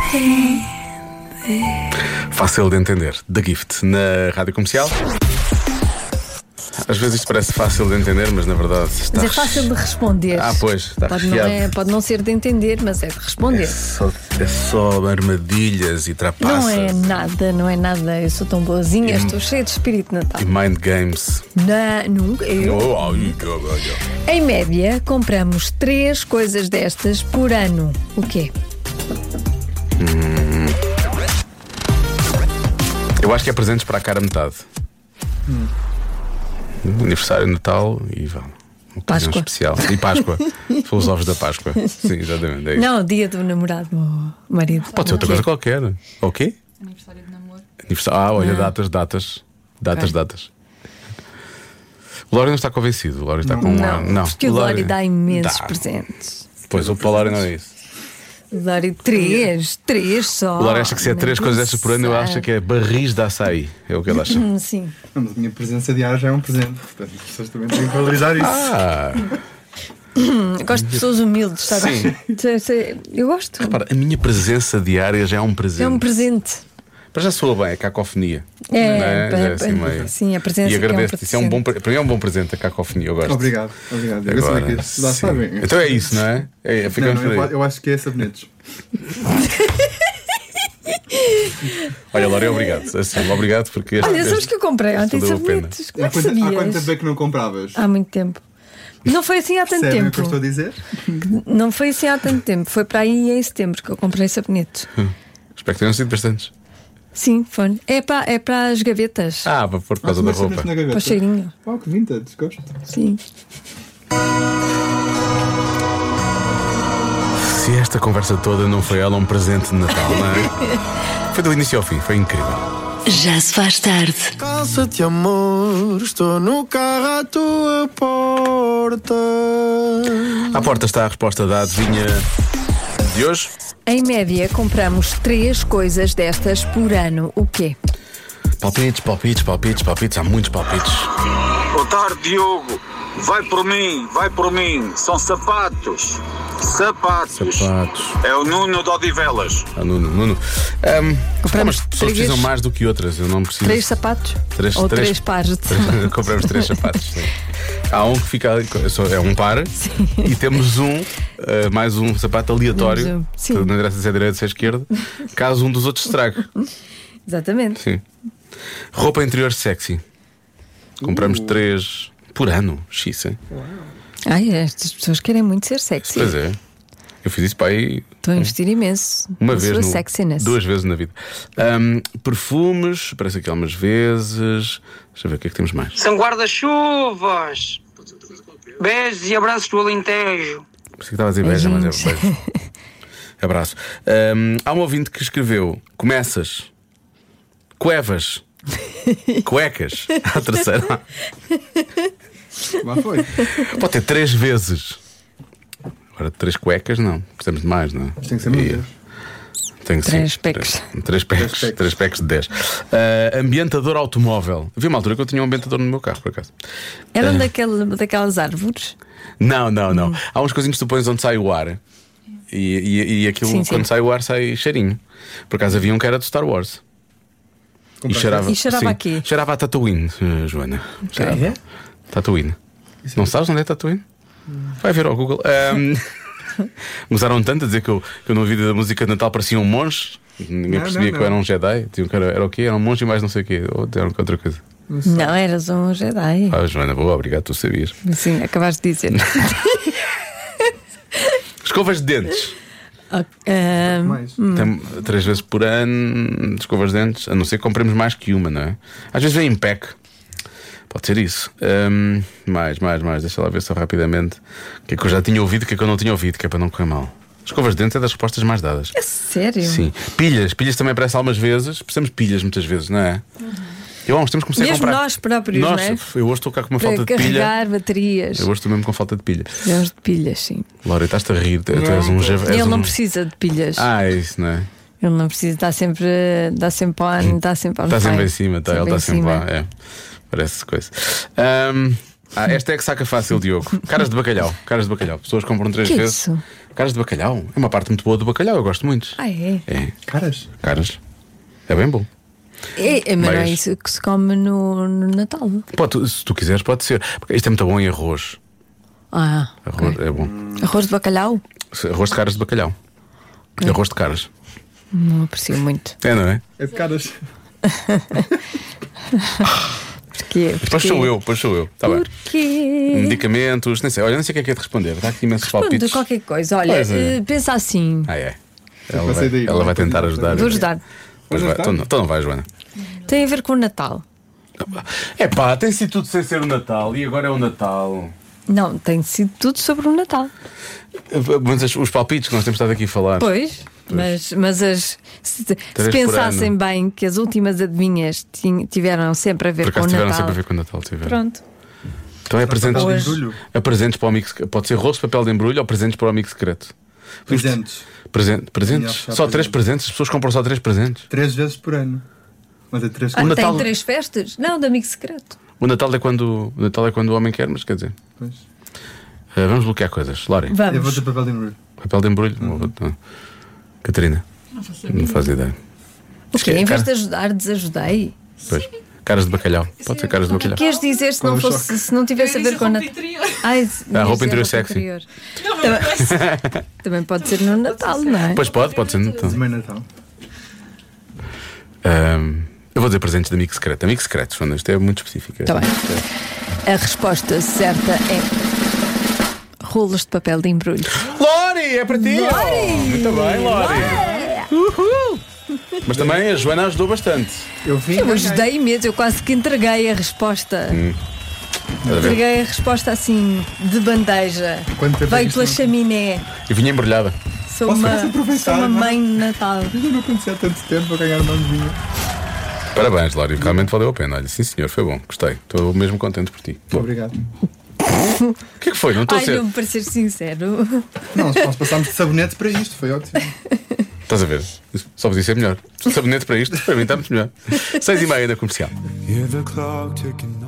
Fácil de entender. The Gift, na Rádio Comercial. Às vezes isto parece fácil de entender, mas na verdade está. Mas é fácil de responder. Pois, está recheado. Pode não ser de entender, mas é de responder. É só armadilhas e trapaças. Não é nada. Eu sou tão boazinha, estou cheia de espírito natal. E mind games. Nunca. Em média, compramos 3 coisas destas por ano. O quê? Eu acho que é presentes para a cara metade. Aniversário, Natal e Páscoa especial. E Páscoa. São os ovos da Páscoa. Sim, exatamente. É isso. Não, dia do namorado, meu marido. Pode ser outra coisa qualquer. O quê? Aniversário de namoro. Olha, datas. O Lório não está convencido. O Lório está com não, porque o Lório dá imensos presentes. Pois, o Lório não é isso. Lório, 3 só. O Lório acha que se é 3 coisas destas por ano, eu acho que é barris de açaí. É o que ele acha. Sim. Mas a minha presença diária já é um presente. Portanto, as pessoas também têm que valorizar isso. Gosto de pessoas humildes, está bem? Eu gosto. Repara, a minha presença diária já é um presente. É um presente. Para já soa bem, é cacofonia. Sim, a presença. E agradeço-te. Isso é para mim é um bom presente, a cacofonia. Eu gosto. Obrigado. Agora, lá sabem. Então é isso, não é? Eu acho que é sabonetes. Olha, Lório, obrigado. Assim, obrigado porque. Olha, sabes que eu comprei ontem sabonetes. Como é que sabias? Há quanto tempo é que não compravas? Há muito tempo. Não foi assim há tanto Sério, tempo. o que eu estou a dizer? Não foi assim há tanto tempo. Foi para aí em setembro que eu comprei sabonetes. Espero que tenham sido bastantes. Sim, foi. É para as gavetas. Para pôr por causa da roupa. Para o cheirinho. Que vintage, gosto. Sim. Se esta conversa toda não foi ela um presente de Natal, não é? Foi do início ao fim, foi incrível. Já se faz tarde. Calça-te, amor, estou no carro à tua porta. À porta está a resposta da adivinha de hoje. Em média, compramos 3 coisas destas por ano. O quê? Palpites. Há muitos palpites. Boa tarde, Diogo. Vai por mim. São sapatos. É o Nuno de Odivelas. Nuno. Compramos as pessoas precisam mais do que outras. Eu não preciso. 3 sapatos? Ou 3 pares de sapatos? Compramos 3 sapatos. Sim. Há um que fica ali, é um par. Sim. E temos mais um sapato aleatório. Que não interessa se é direita ou se é esquerda. Caso um dos outros estrague. Exatamente. Sim. Roupa interior sexy. Compramos 3 por ano. Xisa. Ai, estas pessoas querem muito ser sexy. Pois é. Eu fiz isso para aí. Estou a investir imenso. Uma vez. Sexiness. 2 vezes na vida. Perfumes, parece aqui algumas vezes. Deixa eu ver o que é que temos mais. São guarda-chuvas. Beijos e abraços do Alentejo. Por isso que estava a dizer beijo, mas é beijo. Abraço. Há um ouvinte que escreveu: começas, cuevas, cuecas. A terceira. Lá foi. Pode ter 3 vezes. Agora 3 cuecas, não. Precisamos de mais, não é? Mas tem que ser muitas. Tem que 3 packs. 3 packs de 10. Ambientador automóvel. Havia uma altura que eu tinha um ambientador no meu carro, por acaso. Eram daquelas árvores? Não. Há uns coisinhos que tu pões onde sai o ar. E aquilo, quando sai o ar, sai cheirinho. Por acaso havia um que era do Star Wars. E cheirava aqui. Cheirava a Tatooine, Joana. Cheirava. Tatooine. Não sabes onde é Tatooine? Vai ver ao Google. Usaram tanto a dizer que eu no vídeo da música de Natal parecia um monge. Ninguém percebia que eu era um Jedi. Era o quê? Era um monge e mais não sei o quê. Ou era outra coisa. Não, eras um Jedi. Joana, boa, obrigado, tu sabias. Sim, acabaste de dizer. Escovas de dentes. 3 vezes por ano. Escovas de dentes. A não ser que compremos mais que uma, não é? Às vezes vem em pack. Pode ser isso. Mais. Deixa lá ver só rapidamente o que é que eu já tinha ouvido e o que é que eu não tinha ouvido, que é para não correr mal. Escovas de dentes é das respostas mais dadas. É sério? Sim. Pilhas também aparece algumas vezes. Precisamos de pilhas muitas vezes, não é? Eu há uns tempos comecei mesmo a comprar. Nós próprios, não é? Eu hoje estou cá com uma falta de pilha. Para carregar baterias. Eu hoje estou mesmo com falta de pilha. Precisamos de pilhas, sim. Laura, estás-te a rir. Tu és um Ele não precisa de pilhas. É isso, não é? Ele não precisa, está sempre on, está sempre on. Está sempre em cima, ele está sempre lá. É. Parece coisa. Esta é que saca fácil, Diogo. Caras de bacalhau. Pessoas compram 3 vezes. Isso? Caras de bacalhau. É uma parte muito boa do bacalhau, eu gosto muito. É? É. Caras? É bem bom. Mas não é isso que se come no Natal. Se tu quiseres, pode ser. Porque isto é muito bom em arroz. Arroz é bom. Arroz de bacalhau? Arroz de caras de bacalhau. Arroz de caras. Não aprecio muito. Não é? É de caras. Porquê? Depois sou eu. Está bem. Porquê? Medicamentos, nem sei. Olha, não sei o que é de responder. Está aqui imensos palpites. De qualquer coisa. Olha, pensa assim. Ela vai tentar ajudar. Vou ajudar. Então não vai, Joana. Tem a ver com o Natal. Tem sido tudo sem ser o Natal. E agora é o Natal. Não, tem sido tudo sobre o Natal. Mas os palpites que nós temos estado aqui a falar. Pois. Mas se pensassem bem que as últimas adivinhas tiveram sempre a ver com o Natal. Tiveram sempre a ver com o Natal. Pronto. Então é presentes para o amigo. Pode ser rosto, papel de embrulho ou presentes para o amigo secreto. Presentes? Só 3 presentes? As pessoas compram só 3 presentes? 3 vezes por ano. Mas é 3 Tem 3 festas? Não, de amigo secreto. O Natal é quando o homem quer, mas quer dizer. Vamos bloquear coisas. Lori. Vamos. Eu vou ter papel de embrulho. Papel de embrulho? Catarina? Não faz ideia. Em vez de ajudar, desajudei. Pois. Caras de bacalhau. Pode ser caras de bacalhau. O que queres dizer se não tivesse a ver com o Natal? A roupa interior sexy. Também pode ser no Natal, não é? Pois pode ser no Natal. Também Natal. Eu vou dizer presentes de amigo secreto. Amigo secreto, Joana, isto é muito específico. Está bem. A resposta certa é rolos de papel de embrulho. Lori, é para ti! Lori! Muito bem, Lori! Uhul! Mas também a Joana ajudou bastante. Eu ajudei mesmo, eu quase que entreguei a resposta. Entreguei a resposta assim, de bandeja. Veio pela chaminé. E vinha embrulhada. Sou uma mãe de Natal. Eu não conhecia há tanto tempo a ganhar uma vinha. Parabéns, Lori, realmente valeu a pena. Olha, sim senhor, foi bom, gostei. Estou mesmo contente por ti. Obrigado. O que é que foi? Não estou a ser. Não me parecer sincero. Não, nós passámos de sabonete para isto, foi ótimo. Estás a ver? Só podia ser melhor. Sabonete para isto, para mim está muito melhor. 6:30 na Comercial.